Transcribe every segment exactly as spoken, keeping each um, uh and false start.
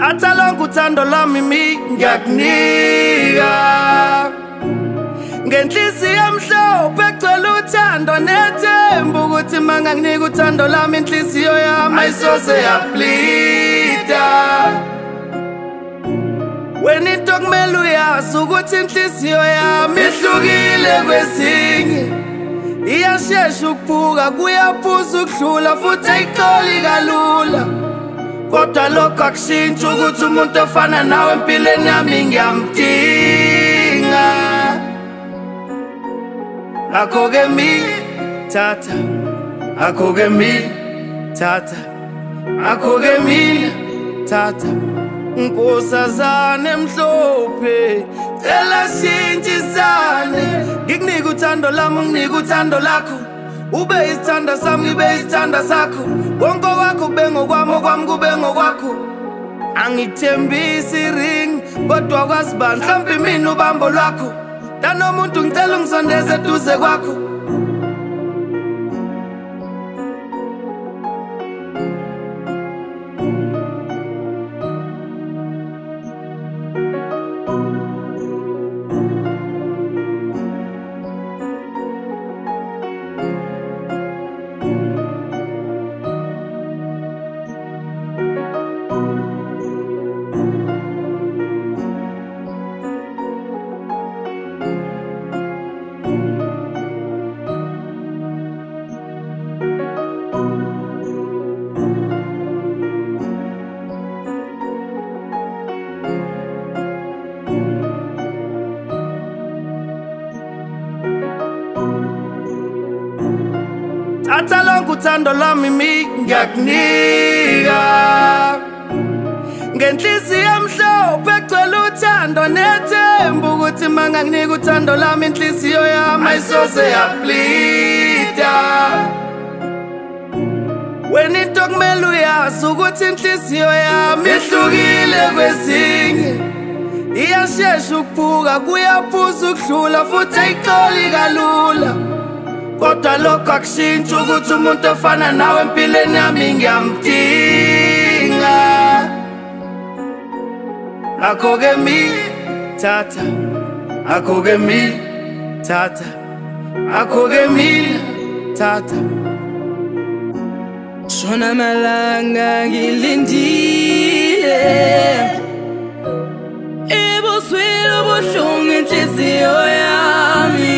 Thatha lonke uthando lami mi ngiyakunika ngenhliziyo emhlophe egcwele uthando nethemba ukuthi manganginika uthando lami inhliziyo yami ayisoze yablida. Wena into kumele uyazi ukuthi inhliziyo yami ihlukile kwezinye, iyashesha ukuphuka kuyaphuza ukudlula futhi ayixoli kalula. Kodwa lokho akushintshi ukuthi umuntu ofana nawe empilweni yami ngiyamdinga. Akho-ke mi thatha, akho-ke mi thatha, akho-ke mina thatha Nkosazane emhlophe cela shintshisane, ngikunika uthando lami unginike uthando lakho, ube isithanda sami ngibe isithanda sakho, konke kwakho kube ngokwami okwami kube ngokwakho. Angithembisi ring kodwa kwazi bani mhlawumbe mina ubambo lwakho, danomuntu ngicela ungisondeze eduze kwakho. Thatha lonke uthando lami mi ngiyakunika ngenhliziyo emhlophe egcwele uthando nethemba ukuthi manganginika uthando lami inhliziyo yami ayisoze yablida. Wena into kumele uyazi ukuthi inhliziyo yami ihlukile kwezinye, iyashesha ukuphuka kuyaphuza ukudlula futhi ayixoli kalula. Kodwa lokho akushintshi ukuthi umuntu ofana nawe empilweni yami ngiyamdinga. Akho-ke mi thatha, akho-ke mi thatha, akho-ke mina thatha. Shona amalanga ngilindile, ebuswini ubuhlungu inhliziyo yami,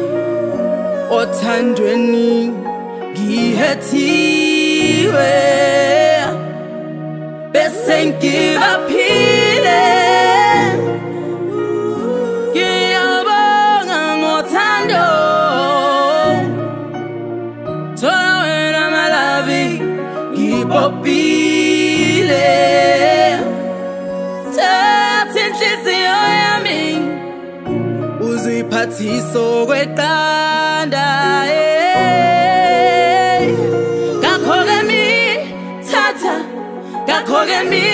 othandweni ngihethiwe bese ngibaphile. Ngiyabonga ngothando, thola wena malavi ngibopile. Thatha inhliziyo yami uziphathise okweqanda, kakho-ke mi thatha, kakho-ke mi